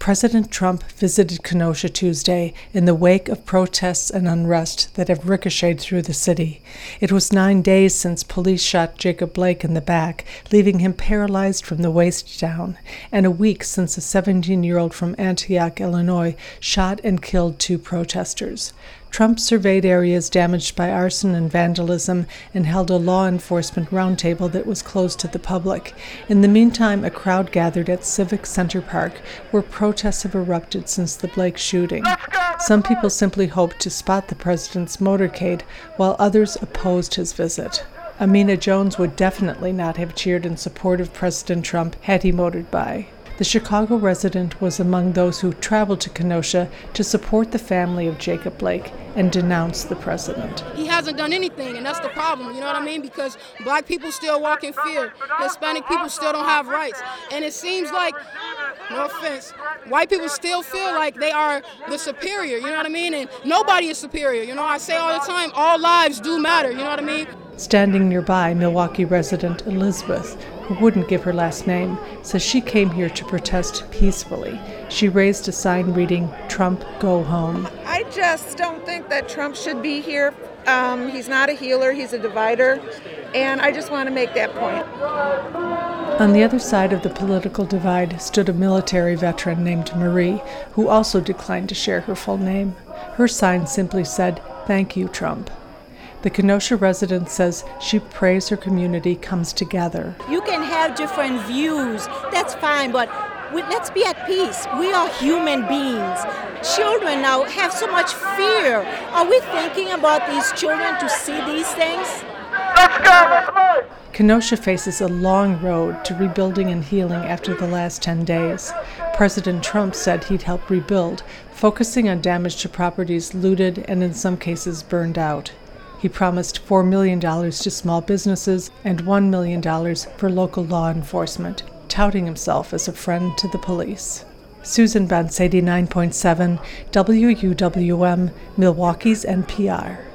President Trump visited Kenosha Tuesday in the wake of protests and unrest that have ricocheted through the city. It was 9 days since police shot Jacob Blake in the back, leaving him paralyzed from the waist down, and a week since a 17-year-old from Antioch, Illinois, shot and killed 2 protesters. Trump surveyed areas damaged by arson and vandalism and held a law enforcement roundtable that was closed to the public. In the meantime, a crowd gathered at Civic Center Park, where protests have erupted since the Blake shooting. Some people simply hoped to spot the president's motorcade, while others opposed his visit. Amina Jones would definitely not have cheered in support of President Trump had he motored by. The Chicago resident was among those who traveled to Kenosha to support the family of Jacob Blake and denounce the president. He hasn't done anything, and that's the problem, you know what I mean? Because black people still walk in fear. Hispanic people still don't have rights. And it seems like, no offense, white people still feel like they are the superior, you know what I mean? And nobody is superior, you know? I say all the time, all lives do matter, you know what I mean? Standing nearby, Milwaukee resident Elizabeth, who wouldn't give her last name, says she came here to protest peacefully. She raised a sign reading, "Trump, go home." I just don't think that Trump should be here. He's not a healer, he's a divider, and I just want to make that point. On the other side of the political divide stood a military veteran named Marie, who also declined to share her full name. Her sign simply said, "Thank you, Trump." The Kenosha resident says she prays her community comes together. You can have different views, that's fine, but let's be at peace. We are human beings. Children now have so much fear. Are we thinking about these children to see these things? Let's go! Kenosha faces a long road to rebuilding and healing after the last 10 days. President Trump said he'd help rebuild, focusing on damage to properties looted and in some cases burned out. He promised $4 million to small businesses and $1 million for local law enforcement, touting himself as a friend to the police. Susan Bunce, 89.7, WUWM, Milwaukee's NPR.